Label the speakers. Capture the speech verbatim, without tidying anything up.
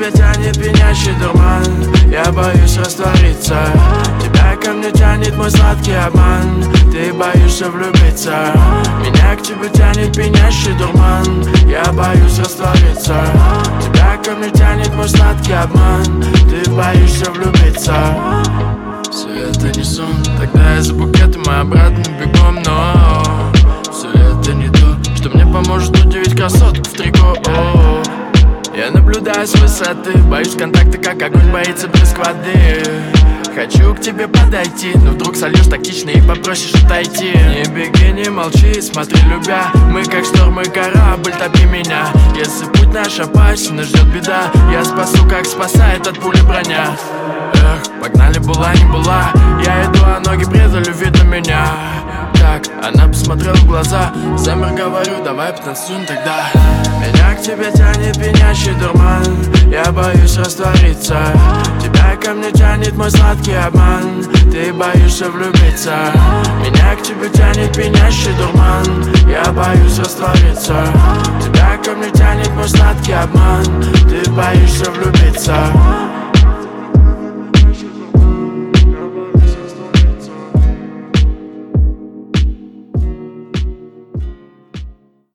Speaker 1: тебя тянет пьянящий дурман, я боюсь раствориться. Тебя ко мне тянет мой сладкий обман, ты боишься влюбиться. Меня к тебе тянет пьянящий дурман, я боюсь раствориться. Тебя ко мне тянет мой сладкий обман, ты боишься влюбиться. Все это не сон, тогда я за букетом и обратно бегом. Но все это не то, что мне поможет удивить красотку в трико. О, я наблюдаю с высоты, боюсь контакта, как огонь боится блеск воды. Хочу к тебе подойти, но вдруг сольешь тактично и попросишь отойти. Не беги, не молчи, смотри, любя. Мы как шторм и корабль, топи меня. Если путь наш опасен и ждет беда, я спасу, как спасает от пули броня. Эх, погнали, была не была. Я иду, а ноги предали, видно меня. Так, она посмотрела в глаза. Замер, говорю, давай потанцуем тогда. Меня к тебе тянет пьянящий дурман, я боюсь раствориться. Тебя ко мне тянет мой сладкий обман, ты боишься влюбиться. Меня к тебе тянет пьянящий дурман, я боюсь раствориться. Тебя ко мне тянет мой сладкий обман, ты боишься влюбиться.